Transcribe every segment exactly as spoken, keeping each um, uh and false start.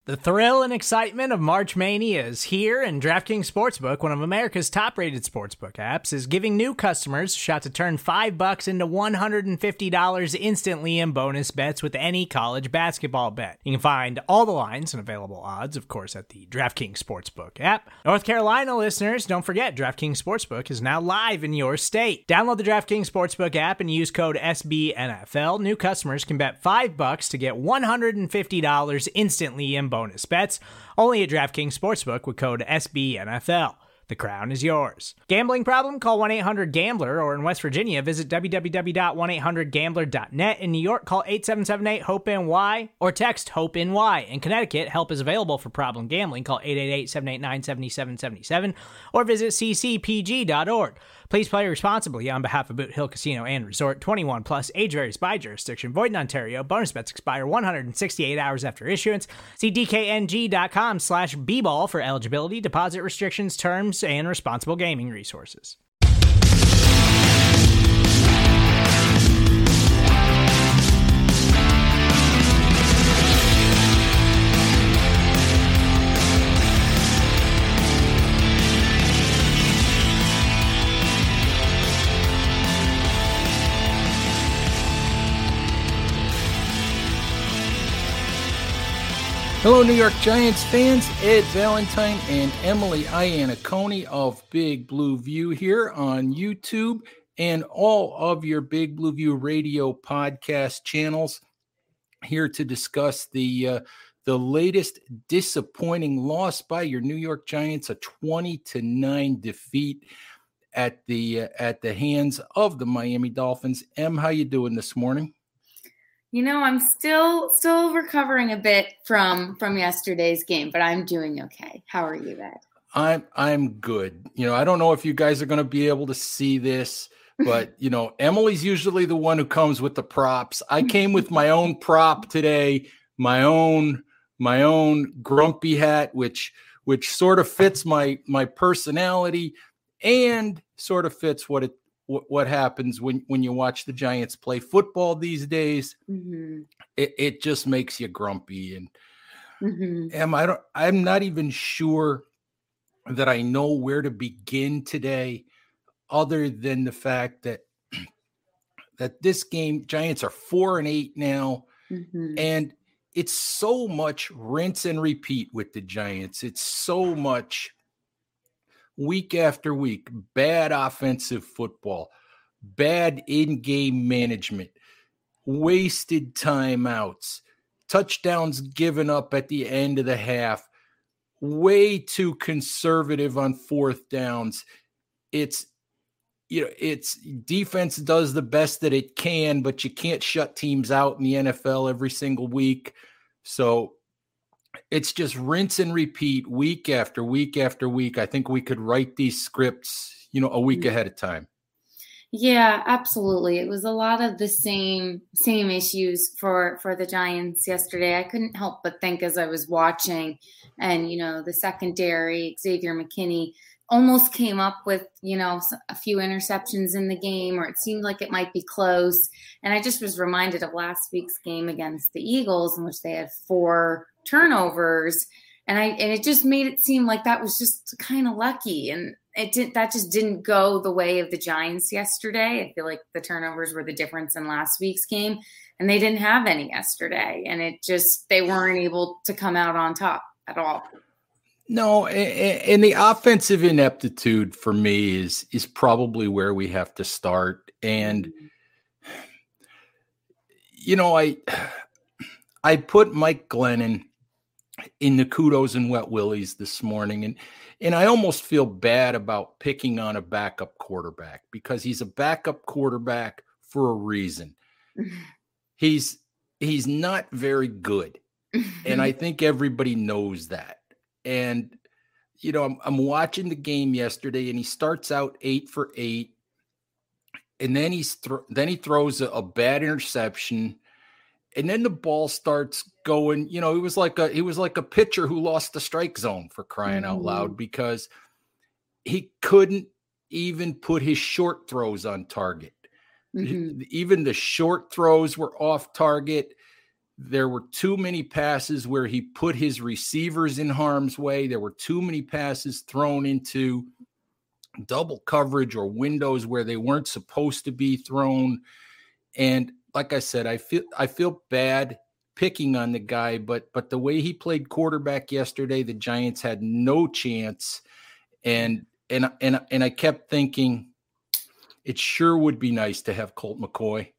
The thrill and excitement of March Mania is here, and DraftKings Sportsbook, one of America's top-rated sportsbook apps, is giving new customers a shot to turn five bucks into one hundred fifty dollars instantly in bonus bets with any college basketball bet. You can find all the lines and available odds, of course, at the DraftKings Sportsbook app. North Carolina listeners, don't forget, DraftKings Sportsbook is now live in your state. Download the DraftKings Sportsbook app and use code S B N F L. New customers can bet five bucks to get one hundred fifty dollars instantly in bonus bonus bets, only at DraftKings Sportsbook with code S B N F L. The crown is yours. Gambling problem? Call one eight hundred gambler, or in West Virginia, visit w w w dot one eight hundred gambler dot net. In New York, call eight seven seven eight hope N Y or text HOPE-NY. In Connecticut, help is available for problem gambling. Call eight eight eight, seven eight nine, seven seven seven seven or visit c c p g dot org. Please play responsibly on behalf of Boot Hill Casino and Resort. twenty-one plus, age varies by jurisdiction. Void in Ontario. Bonus bets expire one hundred sixty-eight hours after issuance. See d k n g dot com slash b ball for eligibility, deposit restrictions, terms, and responsible gaming resources. Hello, New York Giants fans. Ed Valentine and Emily Iannacone of Big Blue View here on YouTube and all of your Big Blue View radio podcast channels, here to discuss the uh, the latest disappointing loss by your New York Giants, a twenty to nine defeat at the uh, at the hands of the Miami Dolphins. Em, how you doing this morning? You know, I'm still still recovering a bit from from yesterday's game, but I'm doing okay. How are you, Ed? I'm I'm good. You know, I don't know if you guys are going to be able to see this, but you know, Emily's usually the one who comes with the props. I came with my own prop today, my own my own grumpy hat, which which sort of fits my my personality and sort of fits what it what happens when, when you watch the Giants play football these days. Mm-hmm. It, it just makes you grumpy. And mm-hmm. Em, I don't, I'm not even sure that I know where to begin today, other than the fact that, that this game, Giants are four and eight now. Mm-hmm. And it's so much rinse and repeat with the Giants. It's so much week after week, bad offensive football, bad in-game management, wasted timeouts, touchdowns given up at the end of the half, way too conservative on fourth downs. It's, you know, it's defense does the best that it can, but you can't shut teams out in the N F L every single week. So it's just rinse and repeat week after week after week. I think we could write these scripts, you know, a week ahead of time. Yeah, absolutely. It was a lot of the same same issues for, for the Giants yesterday. I couldn't help but think as I was watching, and, you know, the secondary, Xavier McKinney, almost came up with, you know, a few interceptions in the game, or it seemed like it might be close. And I just was reminded of last week's game against the Eagles, in which they had four turnovers. And I, and it just made it seem like that was just kind of lucky. And it did, that just didn't go the way of the Giants yesterday. I feel like the turnovers were the difference in last week's game, and they didn't have any yesterday. And it just, they weren't able to come out on top at all. No, and the offensive ineptitude for me is is probably where we have to start. And, you know, I I put Mike Glennon in the kudos and wet willies this morning, and and I almost feel bad about picking on a backup quarterback, because he's a backup quarterback for a reason. He's he's not very good, and I think everybody knows that. And, you know, I'm, I'm watching the game yesterday, and he starts out eight for eight, and then he's th- then he throws a, a bad interception, and then the ball starts going. You know, he was like a he was like a pitcher who lost the strike zone, for crying mm-hmm. out loud, because he couldn't even put his short throws on target. Mm-hmm. Even the short throws were off target. There were too many passes where he put his receivers in harm's way. There were too many passes thrown into double coverage or windows where they weren't supposed to be thrown. And like I said, I feel I feel bad picking on the guy, but but the way he played quarterback yesterday, the Giants had no chance. And and and and I kept thinking, it sure would be nice to have Colt McCoy.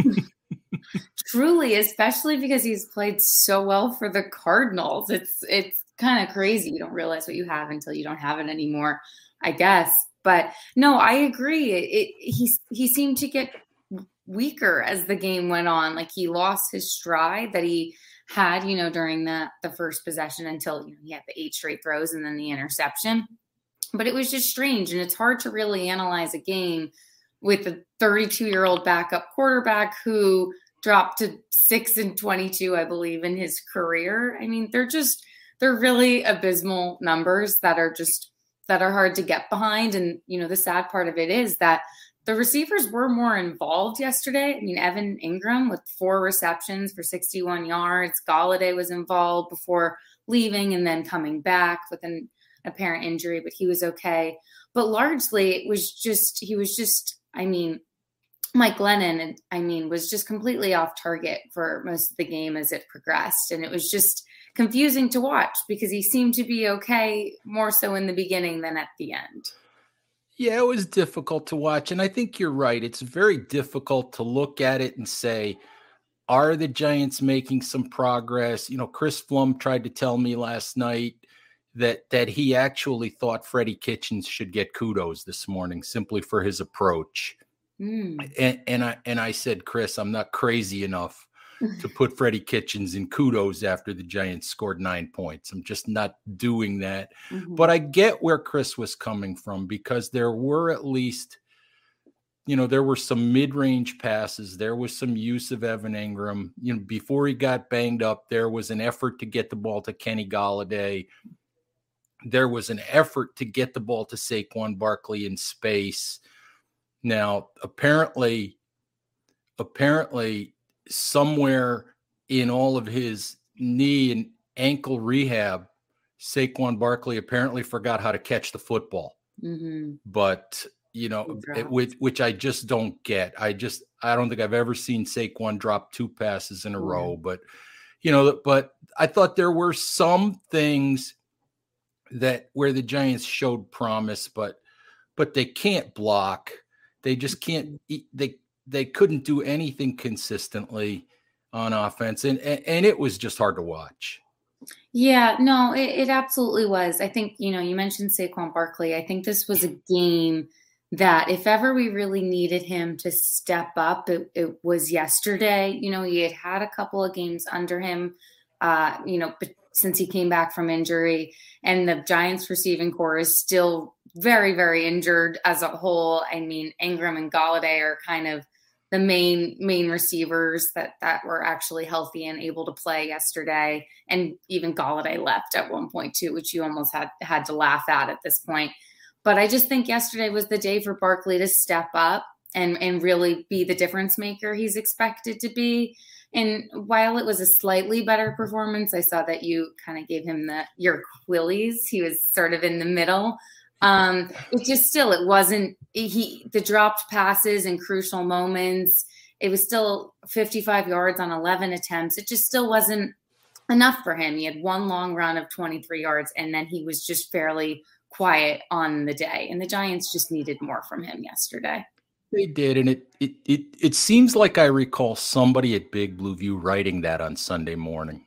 Truly, especially because he's played so well for the Cardinals. It's it's kind of crazy. You don't realize what you have until you don't have it anymore, I guess. But no, I agree. It, it he he seemed to get weaker as the game went on. Like he lost his stride that he had, you know, during the the first possession until, you know, he had the eight straight throws and then the interception. But it was just strange, and it's hard to really analyze a game with a thirty-two-year-old backup quarterback who dropped to six and twenty-two, I believe, in his career. I mean, they're just they're really abysmal numbers that are just that are hard to get behind. And you know, the sad part of it is that the receivers were more involved yesterday. I mean, Evan Ingram with four receptions for sixty-one yards. Golladay was involved before leaving and then coming back with an apparent injury, but he was okay. But largely it was just, he was just, I mean, Mike Glennon, I mean, was just completely off target for most of the game as it progressed. And it was just confusing to watch because he seemed to be okay more so in the beginning than at the end. Yeah, it was difficult to watch. And I think you're right. It's very difficult to look at it and say, are the Giants making some progress? You know, Chris Flum tried to tell me last night that that he actually thought Freddie Kitchens should get kudos this morning simply for his approach. Mm. And, and I and I said, Chris, I'm not crazy enough to put Freddie Kitchens in kudos after the Giants scored nine points. I'm just not doing that. Mm-hmm. But I get where Chris was coming from because there were at least, you know, there were some mid-range passes. There was some use of Evan Ingram. You know, before he got banged up, there was an effort to get the ball to Kenny Golladay. There was an effort to get the ball to Saquon Barkley in space. Now, apparently, apparently, somewhere in all of his knee and ankle rehab, Saquon Barkley apparently forgot how to catch the football. Mm-hmm. But, you know, it, which, which I just don't get. I just, I don't think I've ever seen Saquon drop two passes in a mm-hmm. row. But, you know, but I thought there were some things that where the Giants showed promise, but but they can't block. They just can't. They they couldn't do anything consistently on offense, and and, and it was just hard to watch. Yeah, no, it, it absolutely was. I think, you know, you mentioned Saquon Barkley. I think this was a game that if ever we really needed him to step up, it, it was yesterday. You know, he had had a couple of games under him, uh, you know, but since he came back from injury, and the Giants receiving core is still very, very injured as a whole. I mean, Ingram and Golladay are kind of the main, main receivers that, that were actually healthy and able to play yesterday. And even Golladay left at one point too, which you almost had, had to laugh at at this point. But I just think yesterday was the day for Barkley to step up and, and really be the difference maker he's expected to be. And while it was a slightly better performance, I saw that you kind of gave him the your Quillies. He was sort of in the middle. Um, it just still, it wasn't he the dropped passes and crucial moments. It was still fifty-five yards on eleven attempts. It just still wasn't enough for him. He had one long run of twenty-three yards, and then he was just fairly quiet on the day. And the Giants just needed more from him yesterday. They did, and it, it it it seems like I recall somebody at Big Blue View writing that on Sunday morning.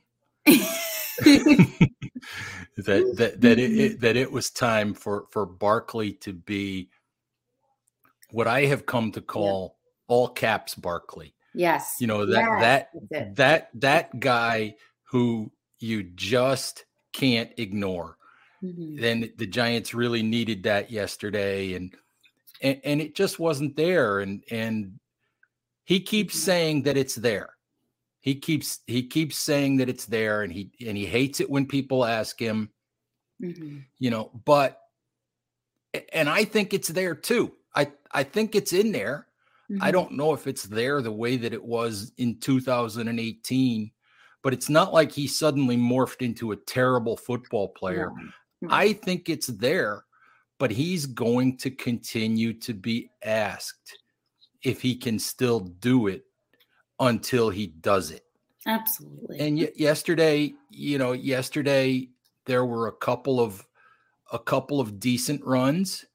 that that that it, it that it was time for for Barkley to be what I have come to call yeah. all caps Barkley. Yes, you know that yes, that that that guy who you just can't ignore. Mm-hmm. Then the Giants really needed that yesterday, and. And, and it just wasn't there. And and he keeps saying that it's there. He keeps he keeps saying that it's there, and he and he hates it when people ask him, mm-hmm. you know, but and I think it's there too. I, I think it's in there. Mm-hmm. I don't know if it's there the way that it was in two thousand eighteen, but it's not like he suddenly morphed into a terrible football player. Yeah. I think it's there, but he's going to continue to be asked if he can still do it until he does it. Absolutely. And y- yesterday, you know, yesterday there were a couple of a couple of decent runs,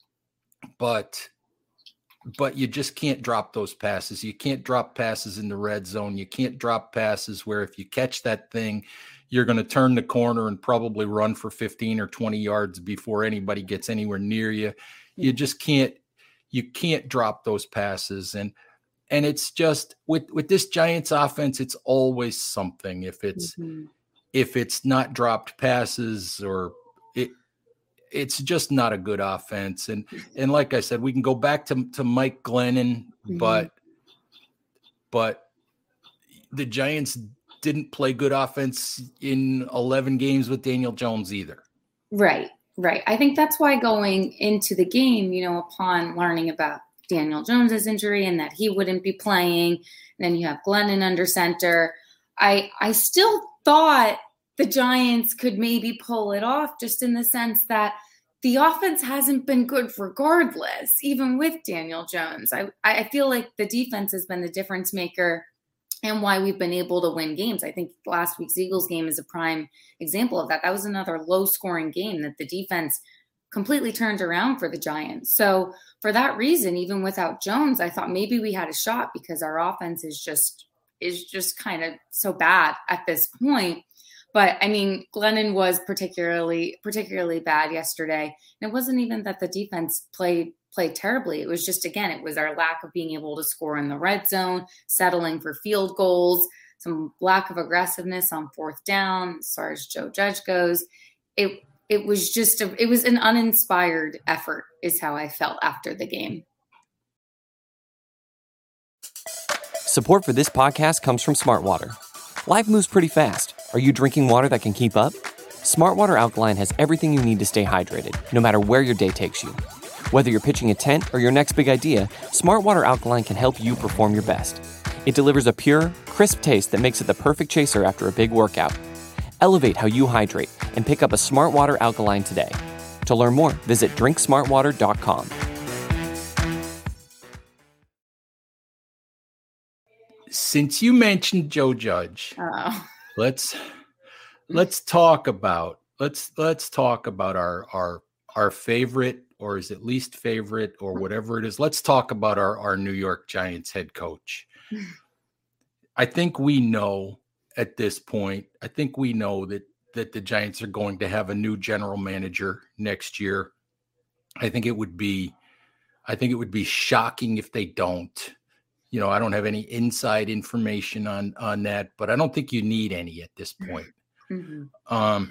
but but you just can't drop those passes. You can't drop passes in the red zone. You can't drop passes where if you catch that thing, you're going to turn the corner and probably run for fifteen or twenty yards before anybody gets anywhere near you. You just can't, you can't drop those passes. And, and it's just with, with this Giants offense, it's always something. If it's, mm-hmm. if it's not dropped passes or it, it's just not a good offense. And, and like I said, we can go back to, to Mike Glennon, mm-hmm. but, but the Giants didn't play good offense in eleven games with Daniel Jones either. Right, right. I think that's why going into the game, you know, upon learning about Daniel Jones's injury and that he wouldn't be playing, and then you have Glennon under center, I I still thought the Giants could maybe pull it off, just in the sense that the offense hasn't been good regardless, even with Daniel Jones. I, I feel like the defense has been the difference maker and why we've been able to win games. I think last week's Eagles game is a prime example of that. That was another low-scoring game that the defense completely turned around for the Giants. So for that reason, even without Jones, I thought maybe we had a shot because our offense is just is just kind of so bad at this point. But I mean, Glennon was particularly particularly bad yesterday. And it wasn't even that the defense played played terribly. It was just, again, it was our lack of being able to score in the red zone, settling for field goals, some lack of aggressiveness on fourth down as far as Joe Judge goes. It it was just a, it was an uninspired effort is how I felt after the game. Support for this podcast comes from Smartwater. Life moves pretty fast. Are you drinking water that can keep up? Smartwater Alkaline has everything you need to stay hydrated, no matter where your day takes you. Whether you're pitching a tent or your next big idea, Smartwater Alkaline can help you perform your best. It delivers a pure, crisp taste that makes it the perfect chaser after a big workout. Elevate how you hydrate and pick up a Smartwater Alkaline today. To learn more, visit drink smartwater dot com. Since you mentioned Joe Judge, oh. let's let's talk about let's let's talk about our our our favorite, or is it least favorite, or whatever it is. Let's talk about our our New York Giants head coach. I think we know at this point. I think we know that that the Giants are going to have a new general manager next year. I think it would be I think it would be shocking if they don't. You know, I don't have any inside information on, on that, but I don't think you need any at this point. Mm-hmm. Um,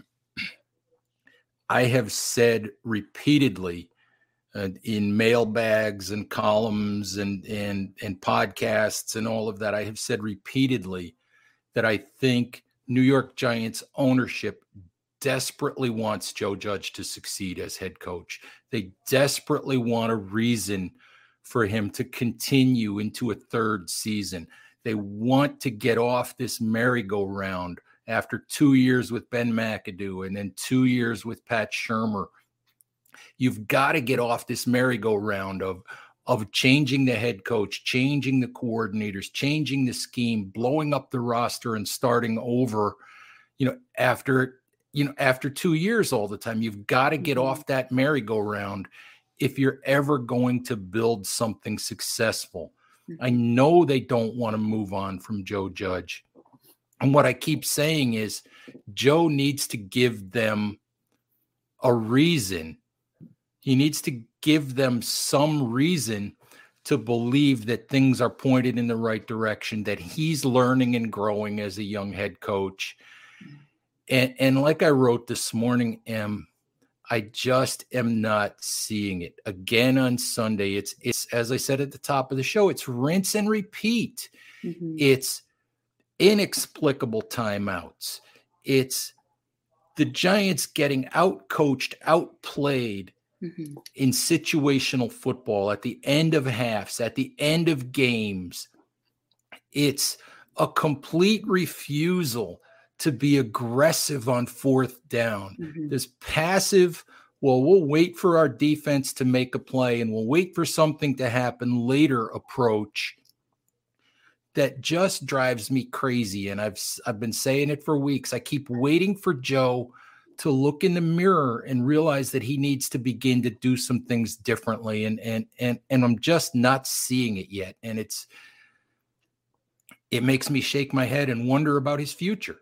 I have said repeatedly uh, in mailbags and columns and, and, and podcasts and all of that, I have said repeatedly that I think New York Giants ownership desperately wants Joe Judge to succeed as head coach. They desperately want a reason for him to continue into a third season. They want to get off this merry-go-round after two years with Ben McAdoo and then two years with Pat Shurmur. You've got to get off this merry-go-round of, of changing the head coach, changing the coordinators, changing the scheme, blowing up the roster and starting over, you know, after, you know, after two years all the time. You've got to get off that merry-go-round if you're ever going to build something successful. Mm-hmm. I know they don't want to move on from Joe Judge. And what I keep saying is Joe needs to give them a reason. He needs to give them some reason to believe that things are pointed in the right direction, that he's learning and growing as a young head coach. Mm-hmm. And, and like I wrote this morning, Em, I just am not seeing it again on Sunday. It's, it's, as I said at the top of the show, it's rinse and repeat. Mm-hmm. It's inexplicable timeouts. It's the Giants getting out-coached, outplayed mm-hmm. in situational football at the end of halves, at the end of games. It's a complete refusal to be aggressive on fourth down. Mm-hmm. This passive, well, we'll wait for our defense to make a play and we'll wait for something to happen later approach that just drives me crazy. And I've I've been saying it for weeks. I keep waiting for Joe to look in the mirror and realize that he needs to begin to do some things differently. And and and and I'm just not seeing it yet. And it's it makes me shake my head and wonder about his future.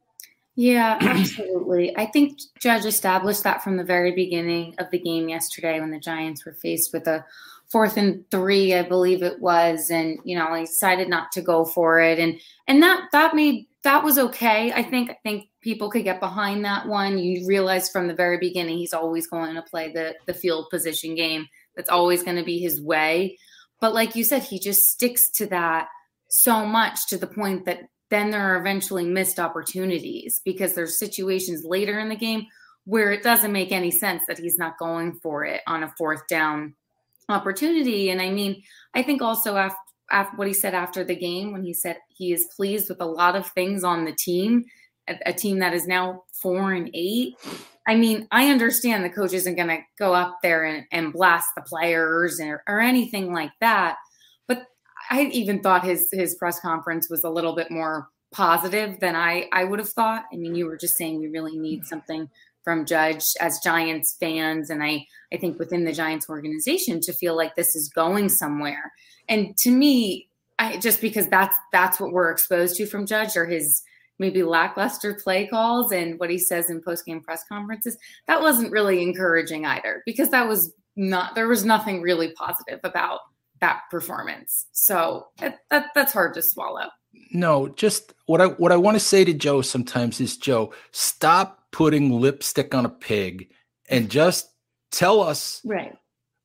Yeah, absolutely. I think Judge established that from the very beginning of the game yesterday when the Giants were faced with a fourth and three, I believe it was. And, you know, he decided not to go for it. And and that that made that was okay. I think I think people could get behind that one. You realize from the very beginning he's always going to play the, the field position game. That's always going to be his way. But like you said, he just sticks to that so much to the point that then there are eventually missed opportunities because there's situations later in the game where it doesn't make any sense that he's not going for it on a fourth down opportunity. And I mean, I think also after, after what he said after the game, when he said he is pleased with a lot of things on the team, a, a team that is now four and eight. I mean, I understand the coach isn't going to go up there and, and blast the players or, or anything like that. But I even thought his his press conference was a little bit more positive than I, I would have thought. I mean, you were just saying we really need something from Judge as Giants fans. And I, I think within the Giants organization to feel like this is going somewhere. And to me, I, just because that's that's what we're exposed to from Judge or his maybe lackluster play calls and what he says in post-game press conferences, that wasn't really encouraging either because that was not, there was nothing really positive about that performance. So that, that that's hard to swallow. No, just what I what I want to say to Joe sometimes is, Joe, stop putting lipstick on a pig and just tell us right.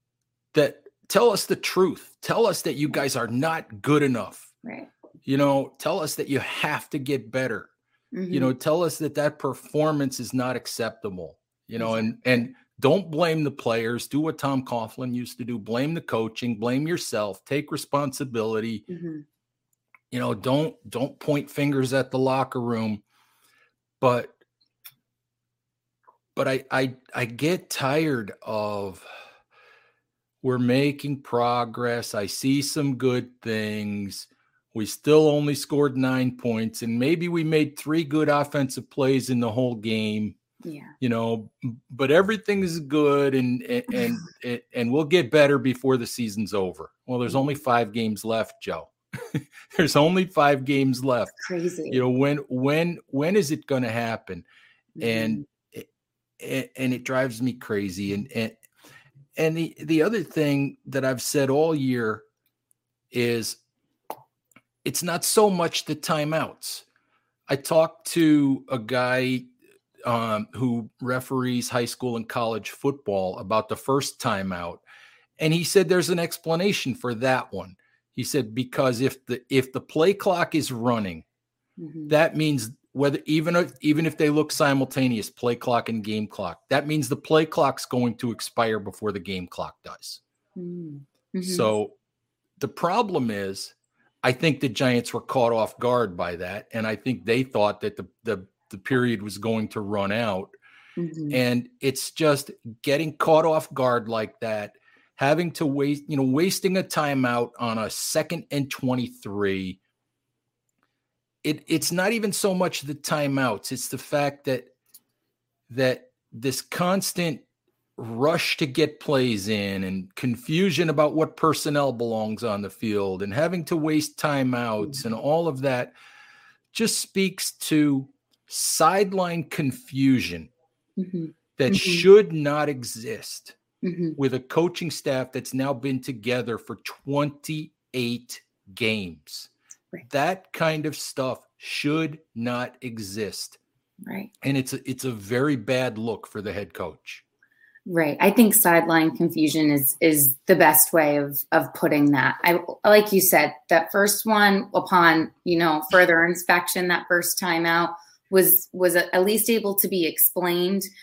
that tell us the truth. Tell us that you guys are not good enough. Right. You know, tell us that you have to get better. Mm-hmm. You know, tell us that that performance is not acceptable. You know, exactly. and and don't blame the players. Do what Tom Coughlin used to do. Blame the coaching. Blame yourself. Take responsibility. Mm-hmm. You know, don't don't point fingers at the locker room. But but I I I get tired of we're making progress. I see some good things. We still only scored nine points, and maybe we made three good offensive plays in the whole game. Yeah, you know, but everything is good, and and and and we'll get better before the season's over. Well, there's only five games left, Joe. There's only five games left. Crazy. You know, when when when is it going to happen? Mm-hmm. And it, and it drives me crazy. And and and the the other thing that I've said all year is it's not so much the timeouts. I talked to a guy Um, who referees high school and college football about the first timeout. And he said there's an explanation for that one. He said, because if the if the play clock is running, mm-hmm. that means whether even if, even if they look simultaneous, play clock and game clock, that means the play clock's going to expire before the game clock does. Mm-hmm. So the problem is, I think the Giants were caught off guard by that. And I think they thought that the the the period was going to run out. Mm-hmm. And it's just getting caught off guard like that, having to waste, you know, wasting a timeout on a second and twenty-three. It it's not even so much the timeouts. It's the fact that, that this constant rush to get plays in and confusion about what personnel belongs on the field and having to waste timeouts mm-hmm. and all of that just speaks to sideline confusion mm-hmm. that mm-hmm. should not exist mm-hmm. with a coaching staff that's now been together for twenty-eight games. Right. That kind of stuff should not exist. Right. And it's a, it's a very bad look for the head coach. Right. I think sideline confusion is is the best way of of putting that. I like you said, that first one upon, you know, further inspection, that first time out was was at least able to be explained.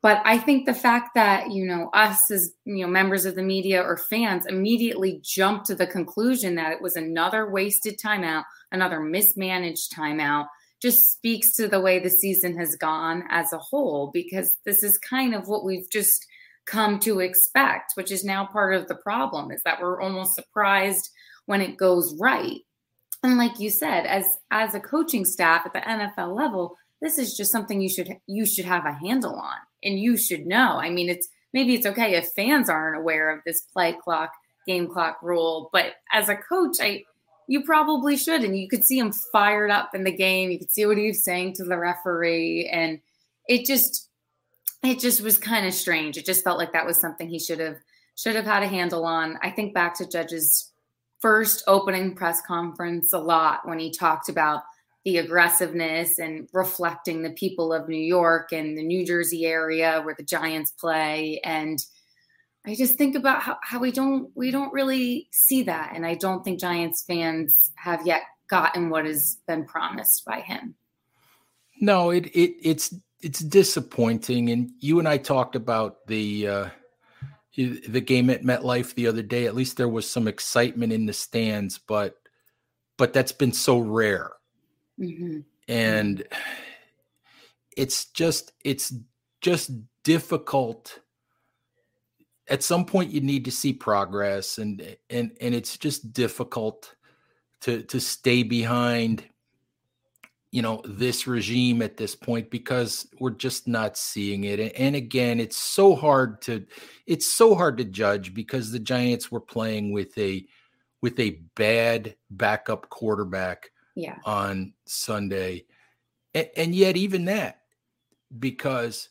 But I think the fact that, you know, us as, you know, members of the media or fans immediately jumped to the conclusion that it was another wasted timeout, another mismanaged timeout, just speaks to the way the season has gone as a whole, because this is kind of what we've just come to expect, which is now part of the problem, is that we're almost surprised when it goes right. And like you said, as as a coaching staff at the N F L level, this is just something you should you should have a handle on, and you should know. I mean, it's maybe it's okay if fans aren't aware of this play clock, game clock rule, but as a coach, I you probably should. And you could see him fired up in the game. You could see what he was saying to the referee, and it just it just was kind of strange. It just felt like that was something he should have should have had a handle on. I think back to Judge's first opening press conference a lot when he talked about the aggressiveness and reflecting the people of New York and the New Jersey area where the Giants play. And I just think about how, how we don't we don't really see that. And I don't think Giants fans have yet gotten what has been promised by him. No, it it it's it's disappointing. And you and I talked about the uh, the game at MetLife the other day. At least there was some excitement in the stands, but but that's been so rare. Mm-hmm. And it's just it's just difficult. At some point you need to see progress, and and and it's just difficult to to stay behind, you know, this regime at this point, because we're just not seeing it. And, and again, it's so hard to it's so hard to judge, because the Giants were playing with a with a bad backup quarterback yeah. on Sunday. And, and yet even that, because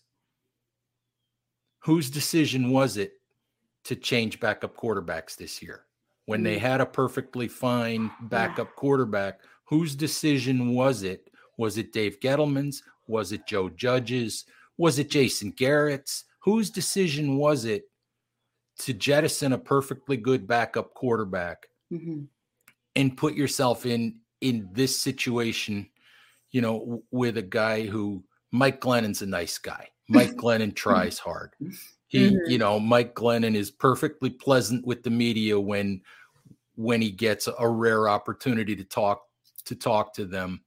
whose decision was it to change backup quarterbacks this year? When they had a perfectly fine backup yeah. quarterback, whose decision was it? Was it Dave Gettleman's? Was it Joe Judge's? Was it Jason Garrett's? Whose decision was it to jettison a perfectly good backup quarterback mm-hmm. and put yourself in in this situation, you know, with a guy who, Mike Glennon's a nice guy. Mike Glennon tries hard. He, mm-hmm. you know, Mike Glennon is perfectly pleasant with the media when when he gets a rare opportunity to talk to talk to them.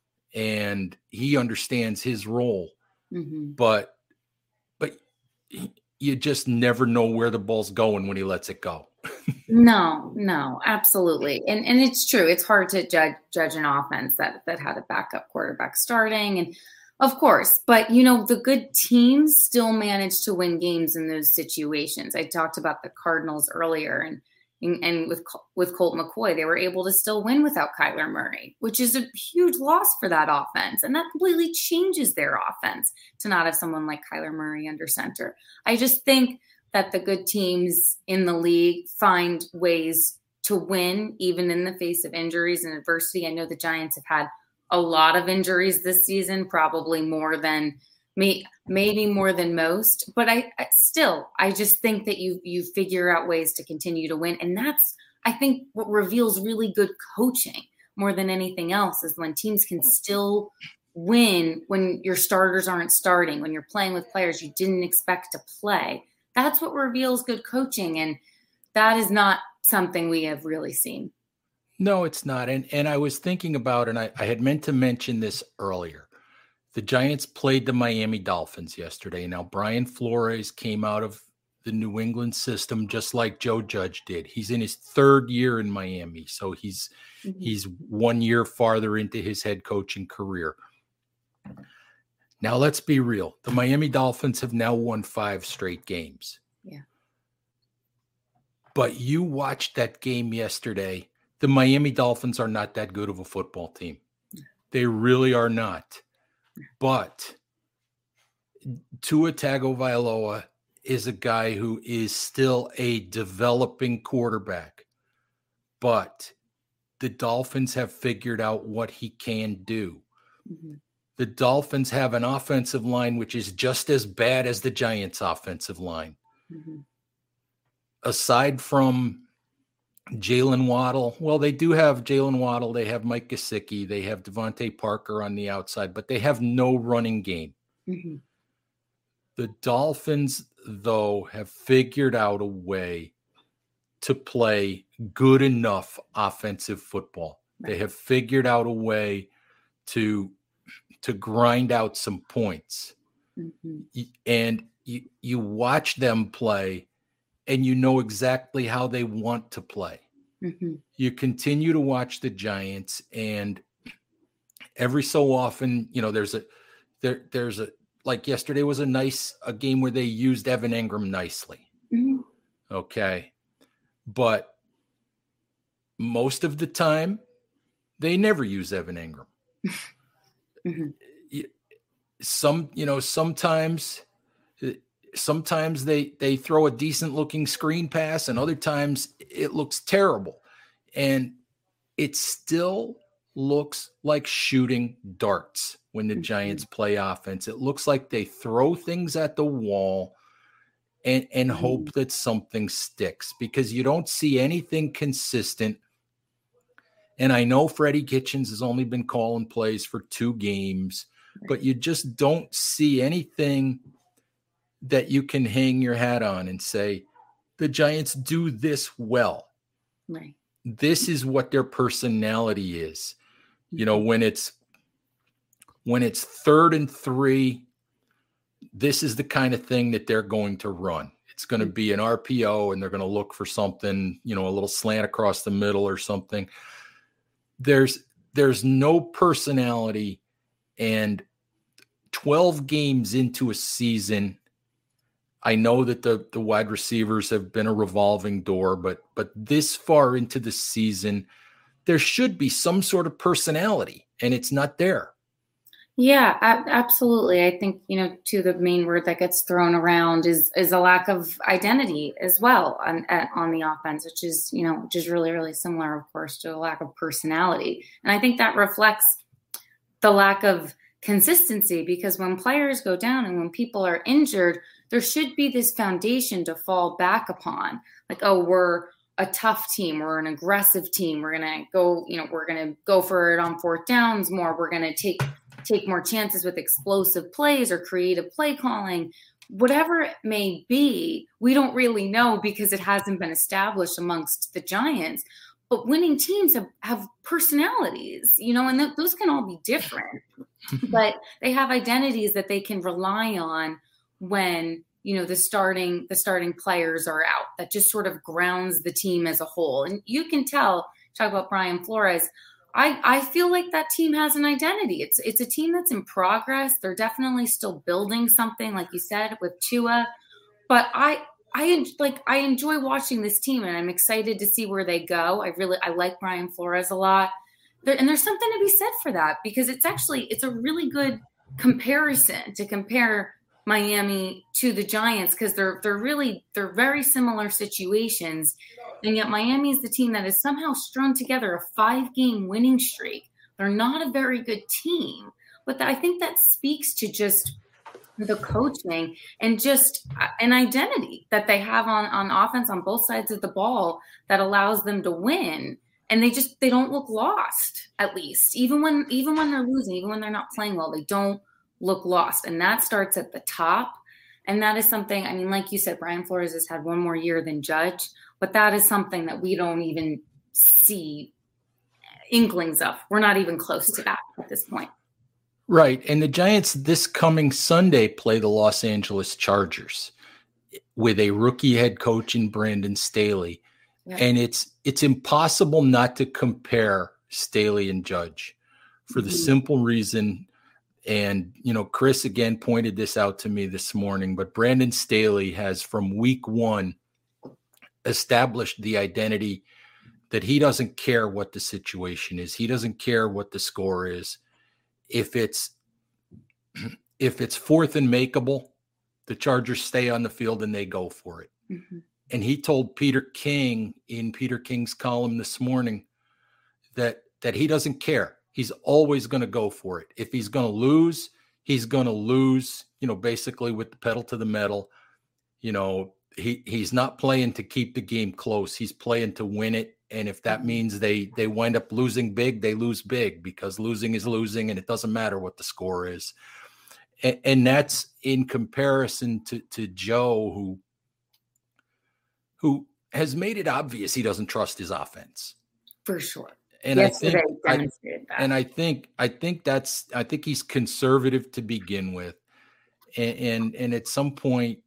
And he understands his role, mm-hmm. but but you just never know where the ball's going when he lets it go. No, no, absolutely. And and it's true. It's hard to judge judge an offense that that had a backup quarterback starting. And of course, but you know, the good teams still manage to win games in those situations. I talked about the Cardinals earlier, and and, and with with Colt McCoy, they were able to still win without Kyler Murray, which is a huge loss for that offense. And that completely changes their offense to not have someone like Kyler Murray under center. I just think that the good teams in the league find ways to win, even in the face of injuries and adversity. I know the Giants have had a lot of injuries this season, probably more than may, maybe more than most. But I, I still, I just think that you you figure out ways to continue to win. And that's, I think, what reveals really good coaching more than anything else, is when teams can still win when your starters aren't starting, when you're playing with players you didn't expect to play. That's what reveals good coaching. And that is not something we have really seen. No, it's not. And and I was thinking about, and I, I had meant to mention this earlier. The Giants played the Miami Dolphins yesterday. Now, Brian Flores came out of the New England system just like Joe Judge did. He's in his third year in Miami. So he's mm-hmm. he's one year farther into his head coaching career. Now, let's be real. The Miami Dolphins have now won five straight games. Yeah. But you watched that game yesterday. The Miami Dolphins are not that good of a football team. They really are not. But Tua Tagovailoa is a guy who is still a developing quarterback. But the Dolphins have figured out what he can do. Mm-hmm. The Dolphins have an offensive line which is just as bad as the Giants' offensive line. Mm-hmm. Aside from Jalen Waddle, well, they do have Jalen Waddle. They have Mike Gesicki. They have Devontae Parker on the outside, but they have no running game. Mm-hmm. The Dolphins, though, have figured out a way to play good enough offensive football. Right. They have figured out a way to, to grind out some points. Mm-hmm. And you, you watch them play, and you know exactly how they want to play. Mm-hmm. You continue to watch the Giants, and every so often, you know, there's a there there's a like yesterday was a nice a game where they used Evan Engram nicely. Mm-hmm. Okay. But most of the time, they never use Evan Engram. mm-hmm. Some, you know, sometimes sometimes they they throw a decent looking screen pass, and other times it looks terrible. And it still looks like shooting darts when the mm-hmm. Giants play offense. It looks like they throw things at the wall and, and mm-hmm. hope that something sticks, because you don't see anything consistent. And I know Freddie Kitchens has only been calling plays for two games, but you just don't see anything that you can hang your hat on and say, the Giants do this well. Right. This is what their personality is. You know, when it's when it's third and three, this is the kind of thing that they're going to run. It's going to be an R P O, and they're going to look for something, you know, a little slant across the middle or something. There's there's no personality, and twelve games into a season, I know that the, the wide receivers have been a revolving door, but but this far into the season, there should be some sort of personality, and it's not there. Yeah, absolutely. I think, you know, too, the main word that gets thrown around is is a lack of identity as well on on the offense, which is, you know, which is really, really similar, of course, to a lack of personality. And I think that reflects the lack of consistency, because when players go down and when people are injured, there should be this foundation to fall back upon. Like, oh, we're a tough team, we're an aggressive team, we're going to go, you know, we're going to go for it on fourth downs more, we're going to take take more chances with explosive plays or creative play calling, whatever it may be. We don't really know, because it hasn't been established amongst the Giants. But winning teams have, have personalities, you know, and th- those can all be different, but they have identities that they can rely on when, you know, the starting, the starting players are out. That just sort of grounds the team as a whole. And you can tell, talk about Brian Flores, I, I feel like that team has an identity. It's it's a team that's in progress. They're definitely still building something, like you said, with Tua. But I I like I enjoy watching this team, and I'm excited to see where they go. I really I like Brian Flores a lot, there, and there's something to be said for that, because it's actually it's a really good comparison to compare Miami to the Giants, because they're they're really they're very similar situations. And yet Miami is the team that has somehow strung together a five-game winning streak. They're not a very good team, but I think that speaks to just the coaching and just an identity that they have on, on offense on both sides of the ball that allows them to win. And they just they don't look lost, at least. Even when even when they're losing, even when they're not playing well, they don't look lost. And that starts at the top. And that is something, I mean, like you said, Brian Flores has had one more year than Judge, but that is something that we don't even see inklings of. We're not even close to that at this point. Right. And the Giants this coming Sunday play the Los Angeles Chargers with a rookie head coach in Brandon Staley. Yeah. And it's it's impossible not to compare Staley and Judge for the mm-hmm. simple reason. And, you know, Chris again pointed this out to me this morning, but Brandon Staley has from week one established the identity that he doesn't care what the situation is. He doesn't care what the score is. If it's, if it's fourth and makeable, the Chargers stay on the field and they go for it. Mm-hmm. And he told Peter King in Peter King's column this morning that, that he doesn't care. He's always going to go for it. If he's going to lose, he's going to lose, you know, basically with the pedal to the metal. You know, he he's not playing to keep the game close. He's playing to win it. And if that means they they wind up losing big, they lose big, because losing is losing and it doesn't matter what the score is. And, and that's in comparison to, to Joe, who, who has made it obvious he doesn't trust his offense. For sure. And Yesterday I think, demonstrated I, that. and I think, I think that's, I think he's conservative to begin with. And, and, and at some point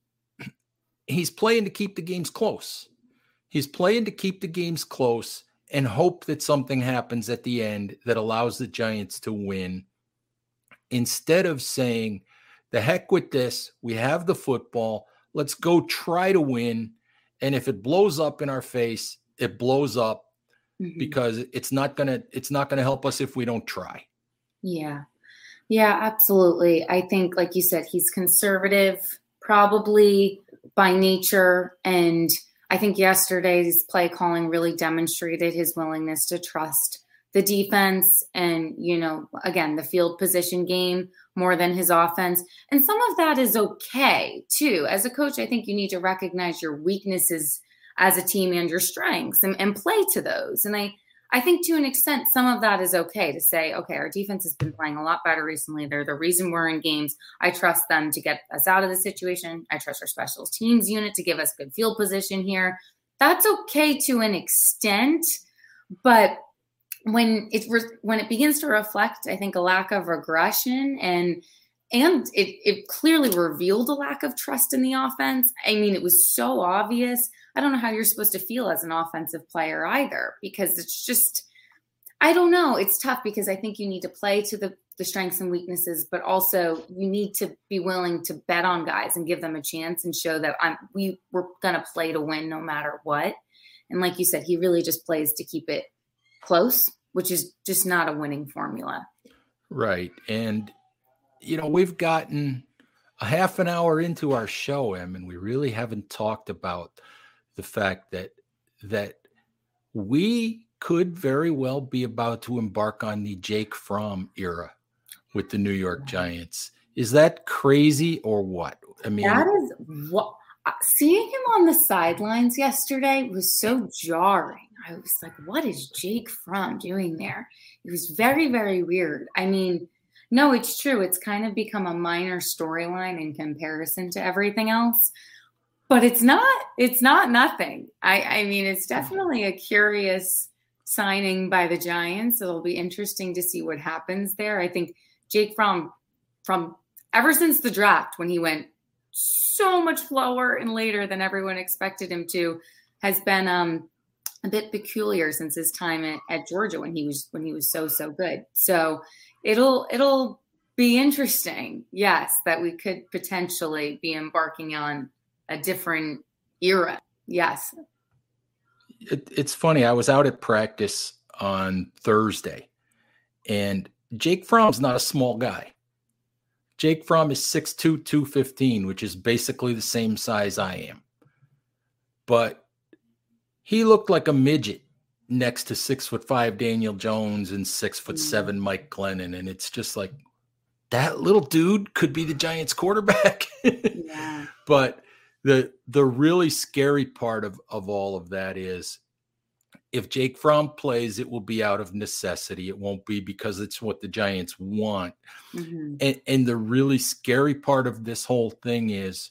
he's playing to keep the games close. He's playing to keep the games close and hope that something happens at the end that allows the Giants to win, instead of saying, the heck with this, we have the football, let's go try to win. And if it blows up in our face, it blows up, mm-hmm. because it's not going to, it's not going to help us if we don't try. Yeah. Yeah, absolutely. I think, like you said, he's conservative, probably by nature. And I think yesterday's play calling really demonstrated his willingness to trust the defense and, you know, again, the field position game more than his offense. And some of that is okay too. As a coach, I think you need to recognize your weaknesses as a team and your strengths and, and play to those. And I, I think to an extent, some of that is okay to say, okay, our defense has been playing a lot better recently. They're the reason we're in games. I trust them to get us out of the situation. I trust our special teams unit to give us good field position here. That's okay to an extent, but when it re- when it begins to reflect, I think, a lack of regression and and it, it clearly revealed a lack of trust in the offense. I mean, it was so obvious. I don't know how you're supposed to feel as an offensive player either, because it's just, I don't know. It's tough because I think you need to play to the, the strengths and weaknesses, but also you need to be willing to bet on guys and give them a chance and show that I'm, we, we're going to play to win no matter what. And like you said, he really just plays to keep it close, which is just not a winning formula. Right. And, you know, we've gotten a half an hour into our show, Em, and we really haven't talked about the fact that that we could very well be about to embark on the Jake Fromm era with the New York Giants. Is that crazy or what? I mean, that is what seeing him on the sidelines yesterday was so jarring. I was like, what is Jake Fromm doing there? It was very, very weird. I mean, no, it's true. It's kind of become a minor storyline in comparison to everything else. But it's not, it's not nothing. I, I mean, it's definitely a curious signing by the Giants. It'll be interesting to see what happens there. I think Jake Fromm, from ever since the draft, when he went so much lower and later than everyone expected him to, has been um, a bit peculiar since his time at, at Georgia when he was when he was so, so good. So it'll it'll be interesting, yes, that we could potentially be embarking on a different era. Yes. It, it's funny. I was out at practice on Thursday, and Jake Fromm's not a small guy. Jake Fromm is six two, two fifteen, which is basically the same size I am. But he looked like a midget next to six foot five Daniel Jones and six foot seven Mike Glennon. And it's just like, that little dude could be the Giants quarterback. Yeah. But The the really scary part of, of all of that is if Jake Fromm plays, it will be out of necessity. It won't be because it's what the Giants want. Mm-hmm. And, and the really scary part of this whole thing is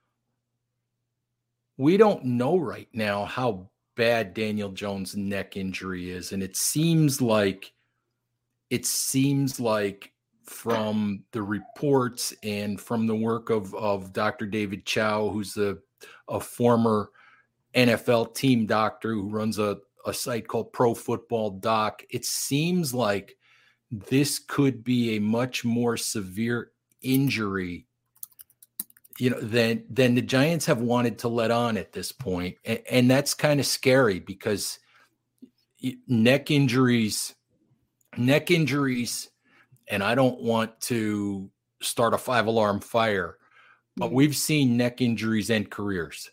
we don't know right now how bad Daniel Jones' neck injury is. And it seems like it seems like from the reports and from the work of, of Doctor David Chow, who's a, a former N F L team doctor who runs a, a site called Pro Football Doc, it seems like this could be a much more severe injury, you know, than, than the Giants have wanted to let on at this point. And, and that's kind of scary because neck injuries, neck injuries, and I don't want to start a five alarm fire, but we've seen neck injuries end careers.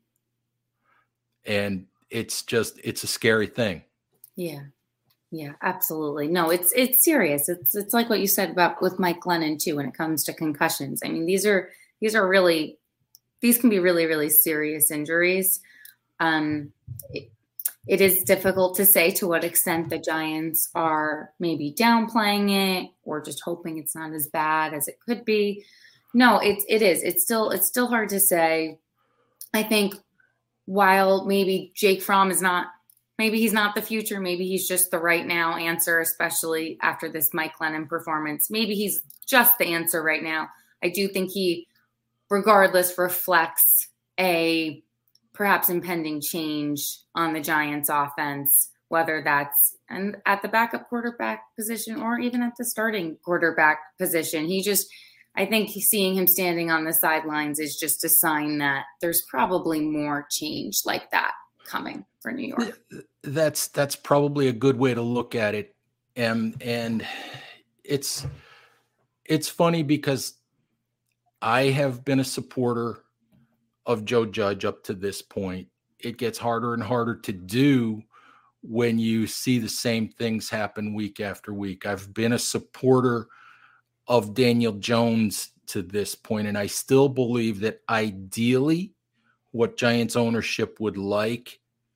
And it's just, it's a scary thing. Yeah. Yeah, absolutely. No, it's, it's serious. It's, it's like what you said about with Mike Glennon too, when it comes to concussions. I mean, these are, these are really, these can be really, really serious injuries. Um, it, it is difficult to say to what extent the Giants are maybe downplaying it or just hoping it's not as bad as it could be. No, it, it is. It's still, it's still hard to say. I think while maybe Jake Fromm is not, maybe he's not the future, maybe he's just the right now answer, especially after this Mike Glennon performance. Maybe he's just the answer right now. I do think he, regardless, reflects a perhaps impending change on the Giants offense, whether that's and at the backup quarterback position or even at the starting quarterback position. He just, I think seeing him standing on the sidelines is just a sign that there's probably more change like that coming for New York. That's, that's probably a good way to look at it. And, and it's, it's funny because I have been a supporter of Joe Judge up to this point. It gets harder and harder to do when you see the same things happen week after week. I've been a supporter of Daniel Jones to this point, and I still believe that ideally what Giants ownership would like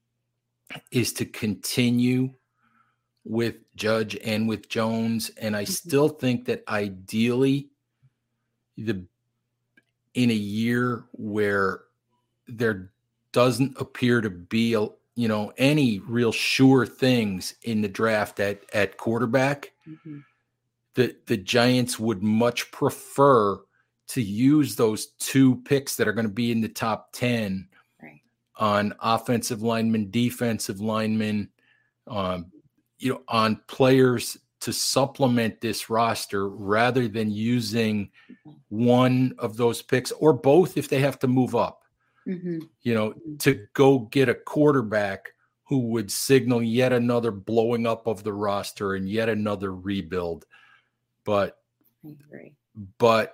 is to continue with Judge and with Jones. And I still think that ideally the in a year where there doesn't appear to be, a, you know, any real sure things in the draft at, at quarterback, mm-hmm. the, the Giants would much prefer to use those two picks that are going to be in the top ten right. on offensive linemen, defensive linemen, um, you know, on players to supplement this roster rather than using one of those picks or both if they have to move up, mm-hmm. you know, to go get a quarterback who would signal yet another blowing up of the roster and yet another rebuild. But, I agree. but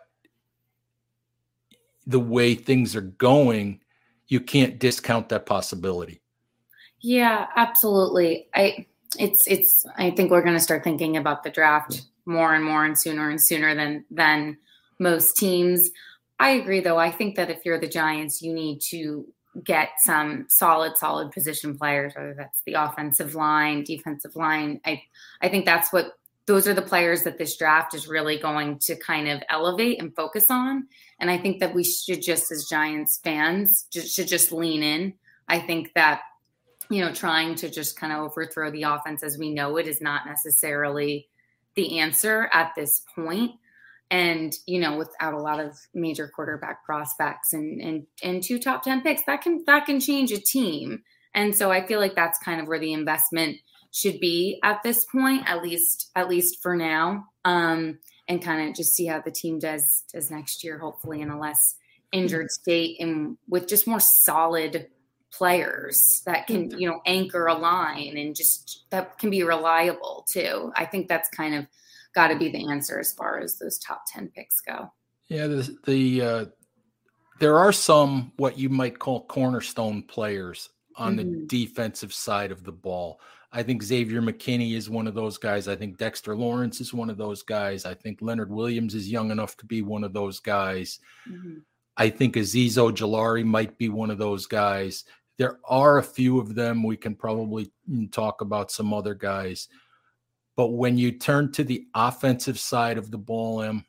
the way things are going, you can't discount that possibility. Yeah, absolutely. I, It's it's. I think we're going to start thinking about the draft more and more and sooner and sooner than than most teams. I agree, though. I think that if you're the Giants, you need to get some solid, solid position players, whether that's the offensive line, defensive line. I I think that's what those are the players that this draft is really going to kind of elevate and focus on. And I think that we should just, as Giants fans, just, should just lean in. I think that, you know, trying to just kind of overthrow the offense as we know it is not necessarily the answer at this point. And, you know, without a lot of major quarterback prospects and, and, and two top ten picks, that can, that can change a team. And so I feel like that's kind of where the investment should be at this point, at least, at least for now. Um, and kind of just see how the team does, does next year, hopefully in a less injured state and with just more solid players that can, you know, anchor a line and just that can be reliable too. I think that's kind of got to be the answer as far as those top ten picks go. Yeah. The, the uh, there are some, what you might call cornerstone players on mm-hmm. the defensive side of the ball. I think Xavier McKinney is one of those guys. I think Dexter Lawrence is one of those guys. I think Leonard Williams is young enough to be one of those guys. Mm-hmm. I think Azeez Ojulari might be one of those guys. There are a few of them. We can probably talk about some other guys. But when you turn to the offensive side of the ball, Em,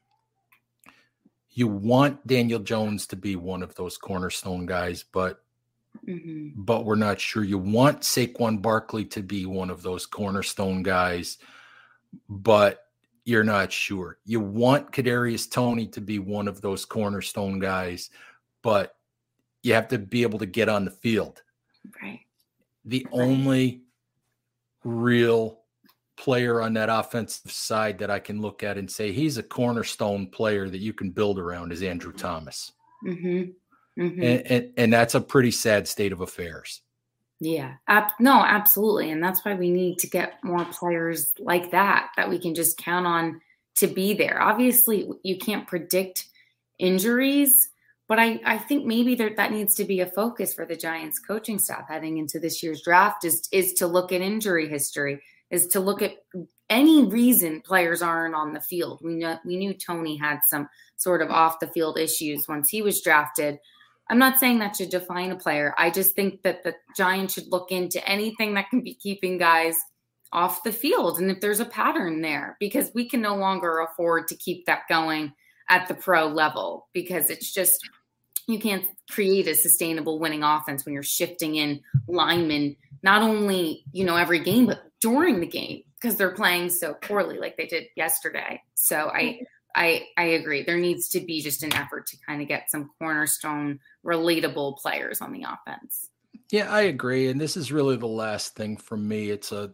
you want Daniel Jones to be one of those cornerstone guys, but mm-hmm. but we're not sure. You want Saquon Barkley to be one of those cornerstone guys, but you're not sure. You want Kadarius Toney to be one of those cornerstone guys, but you have to be able to get on the field. Right. The right. only real player on that offensive side that I can look at and say he's a cornerstone player that you can build around is Andrew Thomas. Mm-hmm. Mm-hmm. And, and, and that's a pretty sad state of affairs. Yeah. Ab- no, absolutely. And that's why we need to get more players like that, that we can just count on to be there. Obviously, you can't predict injuries, but I, I think maybe there, that needs to be a focus for the Giants coaching staff heading into this year's draft is, is to look at injury history, is to look at any reason players aren't on the field. We know, we knew Toney had some sort of off the field issues once he was drafted. I'm not saying that should define a player. I just think that the Giants should look into anything that can be keeping guys off the field. And if there's a pattern there, because we can no longer afford to keep that going at the pro level, because it's just, you can't create a sustainable winning offense when you're shifting in linemen, not only, you know, every game, but during the game, because they're playing so poorly like they did yesterday. So I, I, I agree. There needs to be just an effort to kind of get some cornerstone relatable players on the offense. Yeah, I agree. And this is really the last thing from me. It's a,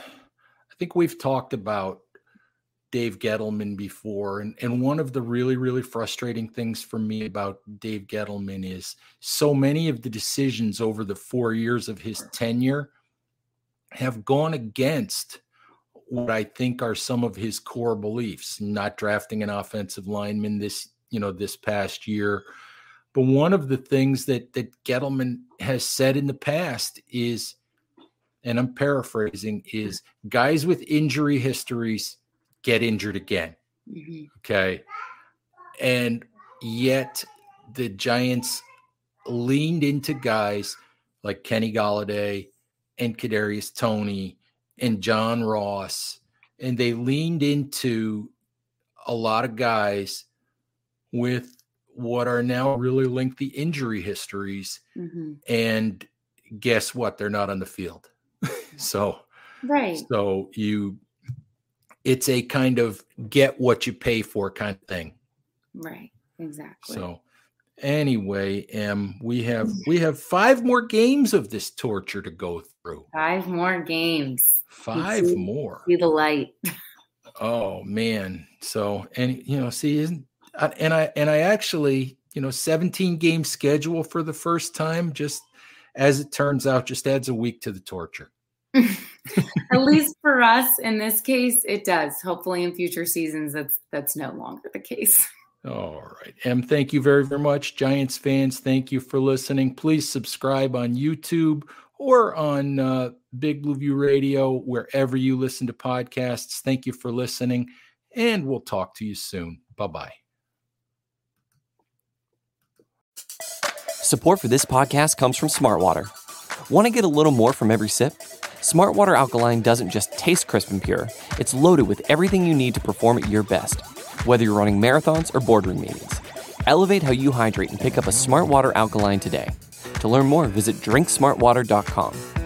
I think we've talked about Dave Gettleman before. And, and one of the really, really frustrating things for me about Dave Gettleman is so many of the decisions over the four years of his tenure have gone against what I think are some of his core beliefs, not drafting an offensive lineman this, you know, this past year. But one of the things that, that Gettleman has said in the past is, and I'm paraphrasing, is guys with injury histories get injured again. Mm-hmm. Okay. And yet the Giants leaned into guys like Kenny Golladay and Kadarius Toney and John Ross, and they leaned into a lot of guys with what are now really lengthy injury histories. Mm-hmm. And guess what? They're not on the field. so, right. So you, it's a kind of get what you pay for kind of thing. Right. Exactly. So anyway, Em, we have, we have five more games of this torture to go through. Five more games. Five see, more. See the light. Oh man. So, and you know, see, isn't, and I, and I actually, you know, seventeen game schedule for the first time, just as it turns out, just adds a week to the torture. At least for us in this case, it does. Hopefully in future seasons, that's, that's no longer the case. All right. Em, thank you very, very much. Giants fans, thank you for listening. Please subscribe on YouTube or on uh, Big Blue View Radio, wherever you listen to podcasts. Thank you for listening, and we'll talk to you soon. Bye-bye. Support for this podcast comes from Smartwater. Want to get a little more from every sip? Smartwater Alkaline doesn't just taste crisp and pure. It's loaded with everything you need to perform at your best, whether you're running marathons or boardroom meetings. Elevate how you hydrate and pick up a Smartwater Alkaline today. To learn more, visit drink smart water dot com.